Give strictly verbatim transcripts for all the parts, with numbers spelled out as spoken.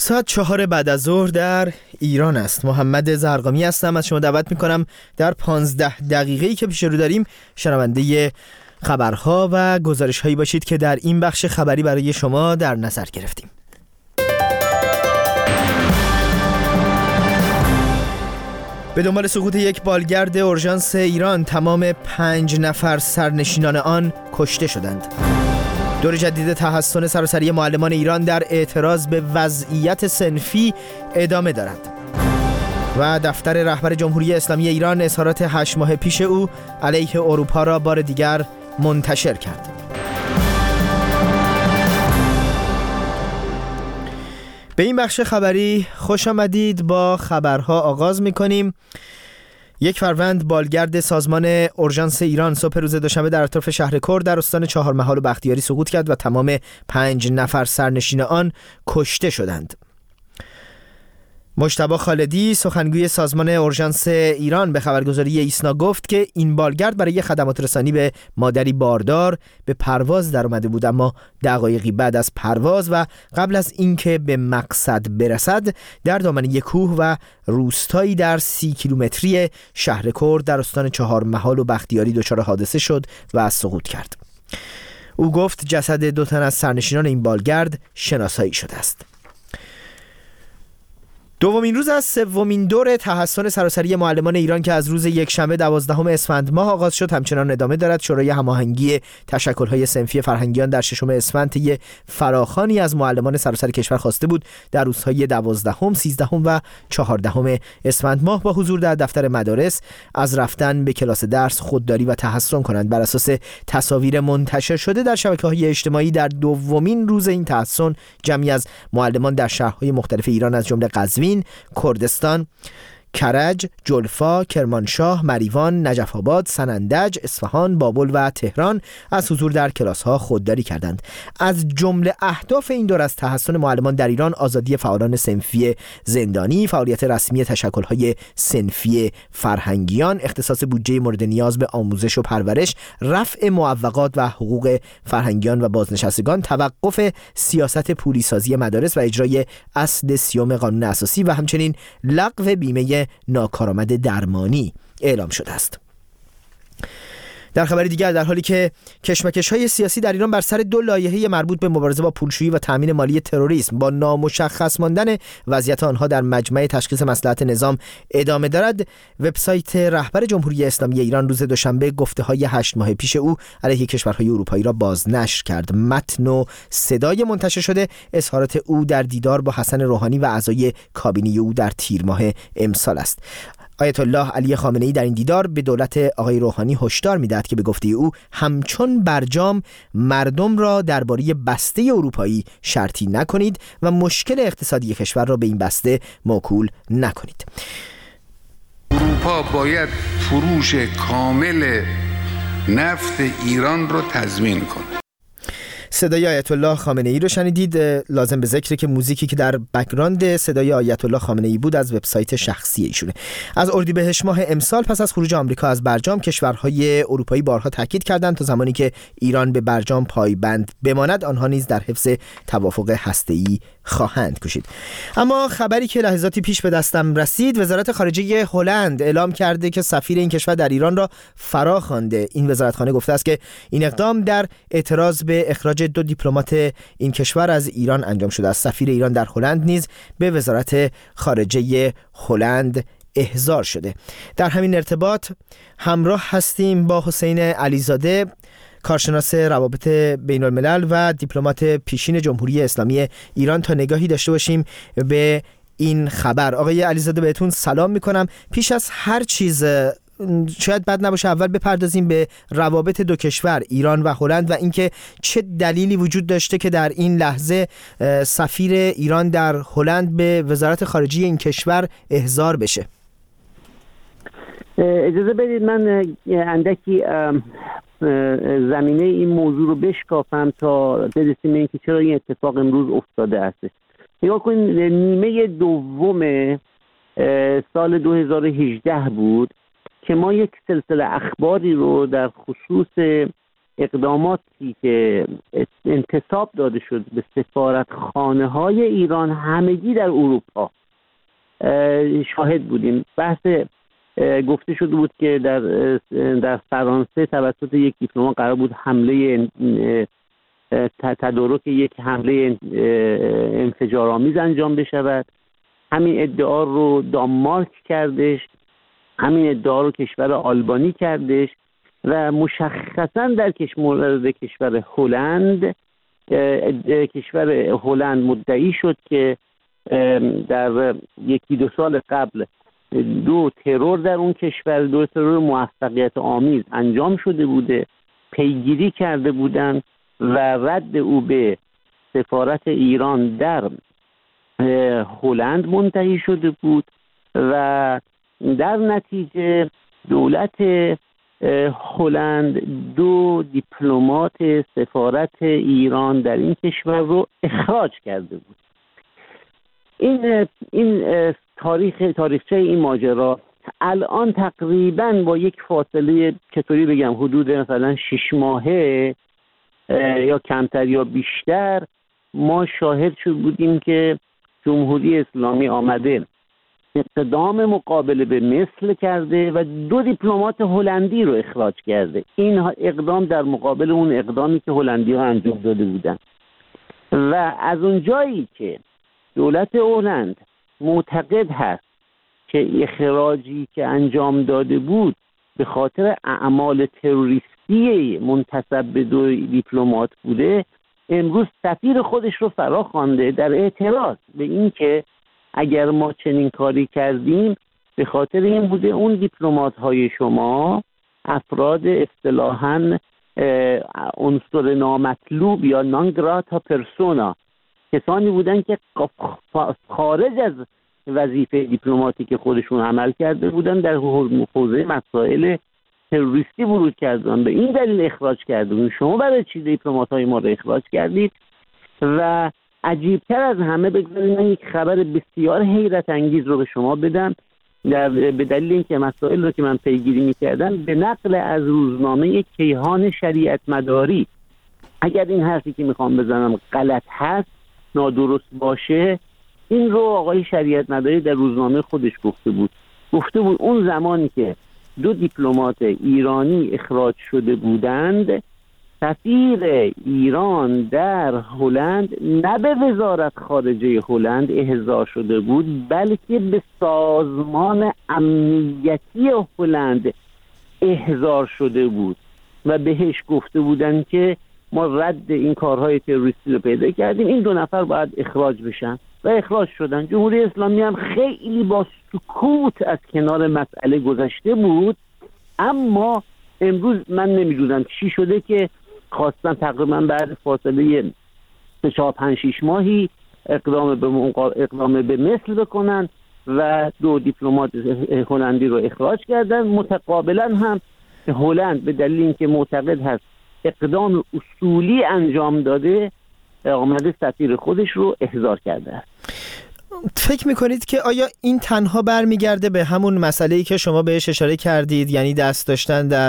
ساعت چهار بعد از ظهر در ایران است. محمد زرقامی هستم. از شما دعوت میکنم در پانزده دقیقه‌ای که پیش رو داریم شنونده خبرها و گزارش هایی باشید که در این بخش خبری برای شما در نظر گرفتیم. به دنبال سقوط یک بالگرد اورژانس ایران تمام پنج نفر سرنشینان آن کشته شدند. دور جدید تحصن سراسری معلمان ایران در اعتراض به وضعیت صنفی ادامه دارد. و دفتر رهبر جمهوری اسلامی ایران اظهارات هشت ماه پیش او علیه اروپا را بار دیگر منتشر کرد. به این بخش خبری خوش آمدید. با خبرها آغاز می‌کنیم. یک فروند بالگرد سازمان اورژانس ایران صبح روز دوشنبه در اطراف شهر کرد در استان چهارمحال و بختیاری سقوط کرد و تمام پنج نفر سرنشین آن کشته شدند. مجتبی خالدی سخنگوی سازمان اورژانس ایران به خبرگزاری ایسنا گفت که این بالگرد برای خدمات رسانی به مادری باردار به پرواز در اومده بود، اما دقایقی بعد از پرواز و قبل از اینکه به مقصد برسد در دامنه کوه و روستایی در سی کیلومتری شهر کرد در استان چهارمحال و بختیاری دچار حادثه شد و سقوط کرد. او گفت جسد دو تن از سرنشینان این بالگرد شناسایی شده است. دومین روز از سومین دور تحصن سراسری معلمان ایران که از روز یکشنبه دوازدهم اسفند ماه آغاز شد همچنان ادامه دارد. شورای هماهنگی تشکل‌های صنفی فرهنگیان در ششم اسفند طی فراخوانی از معلمان سراسر کشور خواسته بود در روزهای دوازدهم، سیزدهم و چهاردهم اسفند ماه با حضور در دفتر مدارس از رفتن به کلاس درس خودداری و تحصن کنند. بر اساس تصاویر منتشر شده در شبکه‌های اجتماعی در دومین روز این تحصن جمعی از معلمان در شهرهای مختلف ایران از جمله قزوین، کردستان، کرج، جلفا، کرمانشاه، مریوان، نجف آباد، سنندج، اصفهان، بابل و تهران از حضور در کلاس‌ها خودداری کردند. از جمله اهداف این دور از تحصن معلمان در ایران آزادی فعالان صنفی زندانی، فعالیت رسمی تشکل‌های صنفی فرهنگیان، اختصاص بودجه مورد نیاز به آموزش و پرورش، رفع معوقات و حقوق فرهنگیان و بازنشستگان، توقف سیاست پولیسازی مدارس و اجرای اصل سیوم قانون اساسی و همچنین لغو بیمه ناکارآمد درمانی اعلام شده است. در خبر دیگر، در حالی که کشمکش‌های سیاسی در ایران بر سر دو لایحه مربوط به مبارزه با پولشویی و تامین مالی تروریسم با نامشخص ماندن وضعیت آنها در مجمع تشخیص مصلحت نظام ادامه دارد، وبسایت رهبر جمهوری اسلامی ایران روز دوشنبه گفته‌های هشت ماه پیش او علیه کشورهای اروپایی را بازنشر کرد. متن و صدای منتشر شده اظهارات او در دیدار با حسن روحانی و اعضای کابینه او در تیر ماه امسال است. آیت الله علی خامنه‌ای در این دیدار به دولت آقای روحانی هشدار می‌دهد که به گفته او همچون برجام مردم را درباره بسته اروپایی شرطی نکنید و مشکل اقتصادی کشور را به این بسته موکول نکنید. اروپا باید فروش کامل نفت ایران را تضمین کند. صدای آیت الله خامنه‌ای رو شنیدید. لازم به ذکره که موزیکی که در بک‌گراند صدای آیت الله خامنه‌ای بود از وبسایت شخصی ایشونه. از اردیبهشت ماه امسال پس از خروج آمریکا از برجام کشورهای اروپایی بارها تاکید کردند تا زمانی که ایران به برجام پایبند بماند آنها نیز در حفظ توافق هسته‌ای خواهند کوشید. اما خبری که لحظاتی پیش به دستم رسید، وزارت خارجه هلند اعلام کرده که سفیر این کشور در ایران را فرا خوانده. این وزارتخانه گفته است که این اقدام در اعتراض به اخراج دو دیپلمات این کشور از ایران انجام شده است. سفیر ایران در هلند نیز به وزارت خارجه هلند احضار شده. در همین ارتباط همراه هستیم با حسین علیزاده، کارشناس روابط بین الملل و دیپلمات پیشین جمهوری اسلامی ایران، تا نگاهی داشته باشیم به این خبر. آقای علیزاده بهتون سلام میکنم. پیش از هر چیز شاید بد نباشه اول بپردازیم به روابط دو کشور ایران و هلند و اینکه چه دلیلی وجود داشته که در این لحظه سفیر ایران در هلند به وزارت خارجه این کشور احضار بشه. اجازه بدید من اندکی زمینه این موضوع رو بشکافم تا برسیم به اینکه چرا این اتفاق امروز افتاده است. نگاه کنید، نیمه دوم سال دو هزار و هجده بود که ما یک سلسله اخباری رو در خصوص اقداماتی که انتصاب داده شد به سفارتخانه های ایران همگی در اروپا شاهد بودیم. بحث گفته شده بود که در در فرانسه توسط یک دیپلمات قرار بود حمله تدارک یک حمله انفجارآمیز انجام بشود. همین ادعا رو دانمارک کردش، همین ادعا رو کشور آلبانی کردش و مشخصا در مورد کشور هلند، کشور هلند مدعی شد که در یکی دو سال قبل دو ترور در اون کشور، دو ترور موفقیت آمیز انجام شده بوده، پیگیری کرده بودند و رد او به سفارت ایران در هلند منتهی شده بود و در نتیجه دولت هلند دو دیپلمات سفارت ایران در این کشور رو اخراج کرده بود. این این تاریخ تاریخچه این ماجرا الان تقریبا با یک فاصله چطوری بگم حدود مثلا شش ماهه یا کمتر یا بیشتر ما شاهد شد بودیم که جمهوری اسلامی آمده اقدام مقابله به مثل کرده و دو دیپلمات هلندی رو اخراج کرده. این اقدام در مقابل اون اقدامی که هلندی ها انجام داده بودن و از اون جایی که دولت هلند معتقد هست که اخراجی که انجام داده بود به خاطر اعمال تروریستی منتسب به دو دیپلمات بوده، امروز سفیر خودش رو فرا خوانده در اعتراض به این که اگر ما چنین کاری کردیم به خاطر این بوده اون دیپلمات های شما افراد اصطلاحاً عنصر نامطلوب یا نان گراتا پرسونا، کسانی بودن که خارج از وظیفه دیپلماتی که خودشون عمل کرده بودن در حوزه مسائل تروریستی ورود کردن، به این دلیل اخراج کردن. شما برای چی دیپلمات های ما رو اخراج کردید؟ و عجیبتر از همه بگذارید من یک خبر بسیار حیرت انگیز رو به شما بدم، در به دلیل اینکه مسائل رو که من پیگیری می‌کردم به نقل از روزنامه کیهان شریعت مداری، اگر این حرفی که میخوام بزنم غلط هست، نادرست باشه، این رو آقای شریعت مداری در روزنامه خودش گفته بود. گفته بود اون زمانی که دو دیپلمات ایرانی اخراج شده بودند، سفیر ایران در هلند نه به وزارت خارجه هلند احضار شده بود، بلکه به سازمان امنیتی هلند احضار شده بود و بهش گفته بودند که ما رد این کارهای تروریستی رو پیدا کردیم، این دو نفر باید اخراج بشن و اخراج شدن. جمهوری اسلامی هم خیلی با سکوت از کنار مسئله گذشته بود، اما امروز من نمیدونم چی شده که خواستن تقریبا بعد فاصله چهار پنج شش ماهی اقدام به اقدام به مثل بکنن و دو دیپلمات هلندی رو اخراج کردن. متقابلا هم هلند به دلیل اینکه معتقد هست اقدام اصولی انجام داده، آمده سفیر خودش رو احضار کرده است. فکر میکنید که آیا این تنها برمیگرده به همون مسئله‌ای که شما بهش اشاره کردید، یعنی دست داشتن در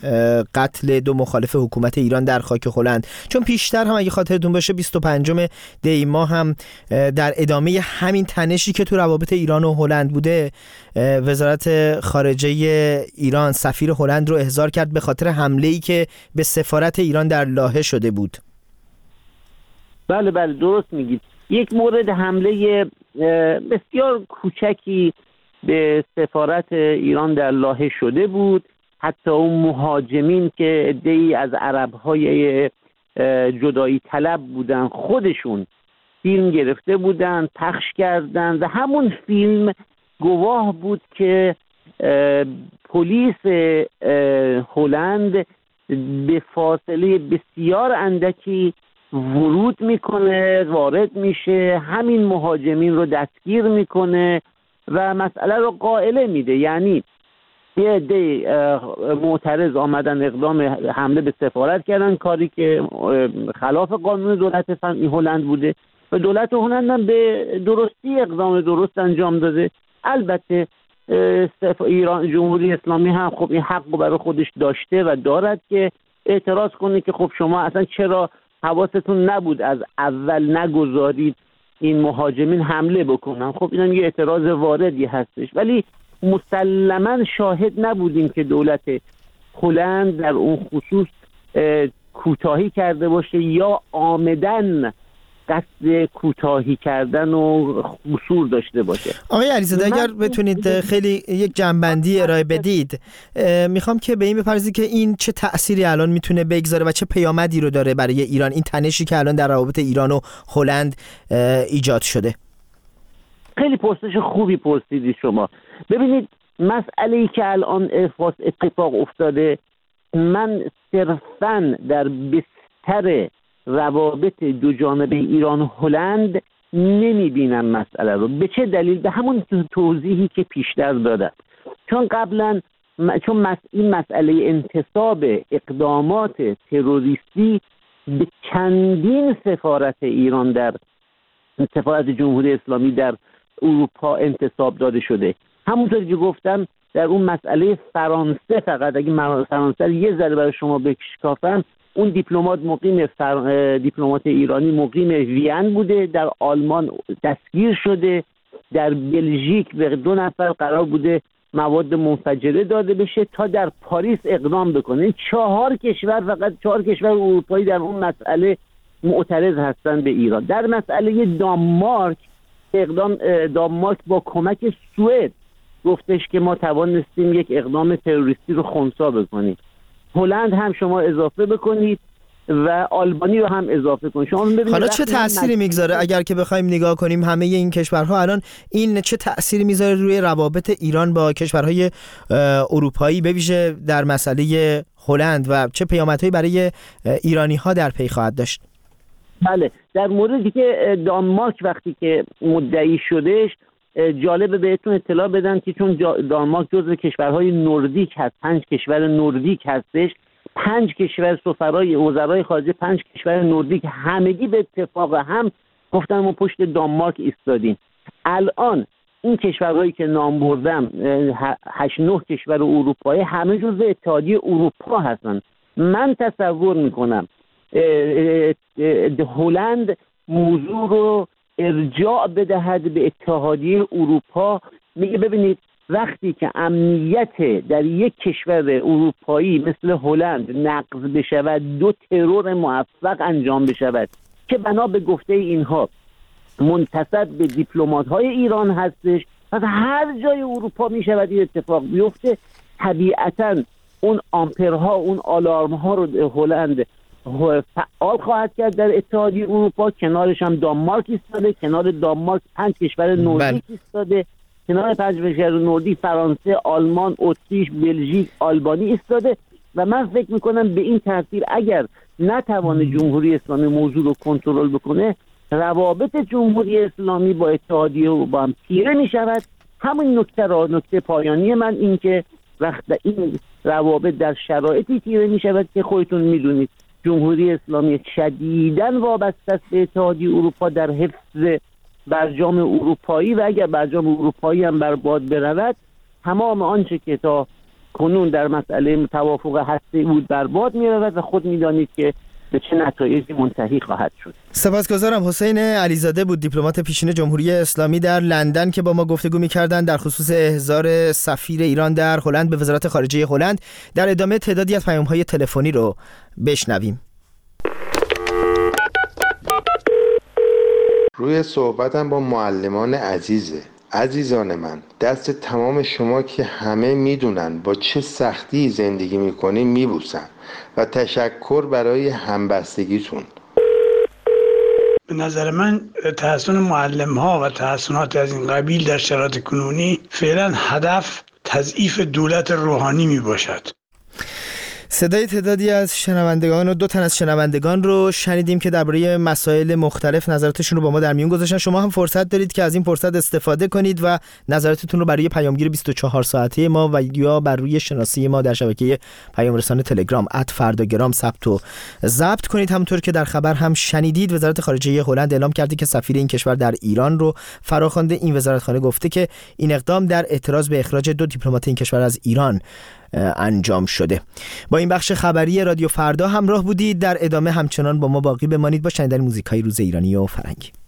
قتل دو مخالف حکومت ایران در خاک هلند؟ چون پیشتر هم اگه خاطرتون باشه بیست و پنجم دی ماه هم در ادامه همین تنشی که تو روابط ایران و هلند بوده، وزارت خارجه ایران سفیر هلند رو احضار کرد به خاطر حمله‌ای که به سفارت ایران در لاهه شده بود. بله بله درست میگید. یک مورد حمله بسیار کوچکی به سفارت ایران در لاهه شده بود. حتی اون مهاجمین که عده‌ای از عرب‌های جدایی طلب بودن خودشون فیلم گرفته بودن، پخش کردن و همون فیلم گواه بود که پلیس هلند به فاصله بسیار اندکی ورود میکنه، وارد میشه، همین مهاجمین رو دستگیر میکنه و مسئله رو قائله میده. یعنی یه عده معترض آمدن اقدام حمله به سفارت کردن، کاری که خلاف قانون دولت هلند بوده و دولت هلند هم به درستی اقدام درست انجام داده. البته ایران جمهوری اسلامی هم خب این حق رو برای خودش داشته و دارد که اعتراض کنه که خب شما اصلا چرا حواستون نبود از اول نگذارید این مهاجمین حمله بکنن. خب اینم یه اعتراض واردی هستش، ولی مسلماً شاهد نبودیم که دولت هلند در اون خصوص کوتاهی کرده باشه یا عامداً قصد کوتاهی کردن و قصور داشته باشه. آقای علیزاده اگر بتونید خیلی یک جنبندی ارائه بدید، میخوام که به این بپردازید که این چه تأثیری الان میتونه بگذاره و چه پیامدی رو داره برای ایران، این تنشی که الان در روابط ایران و هلند ایجاد شده. خیلی پرسش خوبی پرسیدی شما. ببینید مسئله‌ای که الان اتفاق افتاده، من صرفاً در بستر روابط دو جانبه ایران و هلند نمی بینم مسئله رو. به چه دلیل؟ به همون توضیحی که پیشتر دادم. چون قبلا چون این مسئله انتصاب اقدامات تروریستی به چندین سفارت ایران در سفارت جمهوری اسلامی در اروپا انتصاب داده شده. همونطوری که گفتم در اون مسئله فرانسه، فقط اگه فرانسه یه ذره برای شما بشکافم، اون دیپلمات مقیم فر... دیپلمات ایرانی مقیم وین بوده، در آلمان دستگیر شده، در بلژیک به دو نفر قرار بوده مواد منفجره داده بشه تا در پاریس اقدام بکنه. چهار کشور، فقط چهار کشور اروپایی در اون مسئله معترض هستن به ایران. در مسئله دانمارک اقدام دانمارک با کمک سوئد گفتش که ما توانستیم یک اقدام تروریستی رو خنثی بکنیم. هلند هم شما اضافه بکنید و آلبانی رو هم اضافه کنید. شما ببینید حالا چه تأثیری میگذاره اگر که بخوایم نگاه کنیم همه این کشورها الان، این چه تأثیری میذاره روی روابط ایران با کشورهای اروپایی، به ویژه در مسئله هلند، و چه پیامدهایی برای ایرانی ها در پی خواهد داشت؟ بله، در موردی که دانمارک وقتی که مدعی شدش، جالبه بهتون اطلاع بدم که چون دانمارک جزو کشورهای نوردیک هست، پنج کشور نوردیک هستش، پنج کشور سفرای وزرای خارجه پنج کشور نوردیک همگی به اتفاق هم گفتن ما پشت دانمارک ایستادیم. الان این کشورهایی که نام بردم، هشت نه کشور اروپایی، همه جزو اتحادیه اروپا هستن. من تصور میکنم هلند موضوع رو ارجاع بدهد به اتحادیه اروپا. میگه ببینید وقتی که امنیت در یک کشور اروپایی مثل هلند نقض بشود، دو ترور موفق انجام بشود که بنا به گفته اینها منتسب به دیپلمات‌های ایران هستش، پس هر جای اروپا میشود این اتفاق بیفته، طبیعتاً اون آمپرها، اون آلارم‌ها رو هلند فعال خواهد کرد در اتحادیه اروپا. کنارش هم دانمارک ایستاده، کنار دانمارک پنج کشور نوردیک ایستاده، کنار پنج کشور نوردیک فرانسه، آلمان، اتریش، بلژیک، آلبانی ایستاده. و من فکر میکنم به این ترتیب اگر نتوانه جمهوری اسلامی موضوع رو کنترل بکنه، روابط جمهوری اسلامی با اتحادیه اروپا هم تیره میشود. همین نکته را نکته پایانی من این که وقت این روابط در شرایطی تیره میشود که خودتون میدونید جمهوری اسلامی شدیداً وابسته است به اتحادیه اروپا در حفظ برجام اروپایی، و اگر برجام اروپایی هم برباد برود، تمام آنچه که تا کنون در مسئله توافق هسته بود برباد می‌رود و خود می‌دانید که به چه نتایجی منتهی خواهد شد. سپاسگزارم. حسین علیزاده بود، دیپلمات پیشین جمهوری اسلامی در لندن، که با ما گفتگو می‌کردند در خصوص احضار سفیر ایران در هلند به وزارت خارجه هلند. در ادامه تعدادی از پیام‌های تلفنی رو بشنویم. روی صحبتم با معلمان عزیزه. عزیزان من، دست تمام شما که همه میدونن با چه سختی زندگی میکنیم میبوسم و تشکر برای همبستگیتون. به نظر من تحسن معلم ها و تحسنات از این قبیل در شرایط کنونی فعلا هدف تضعیف دولت روحانی می باشد. صدای تعدادی از شنوندگان و دو تن از شنوندگان رو شنیدیم که درباره مسائل مختلف نظراتشون رو با ما در میون گذاشتن. شما هم فرصت دارید که از این فرصت استفاده کنید و نظراتتون رو برای پیامگیر بیست و چهار ساعته ما و یا بر روی شناسی ما در شبکه پیام رسان تلگرام ات فرداگرام ثبت و ضبط کنید. همونطور که در خبر هم شنیدید، وزارت خارجه هلند اعلام کرده که سفیر این کشور در ایران رو فراخوانده. این وزارتخانه گفته که این اقدام در اعتراض به اخراج دو دیپلمات این کشور از ایران انجام شده. با این بخش خبری رادیو فردا همراه بودید. در ادامه همچنان با ما باقی بمانید با شنیدن موزیکای روز ایرانی و فرهنگی.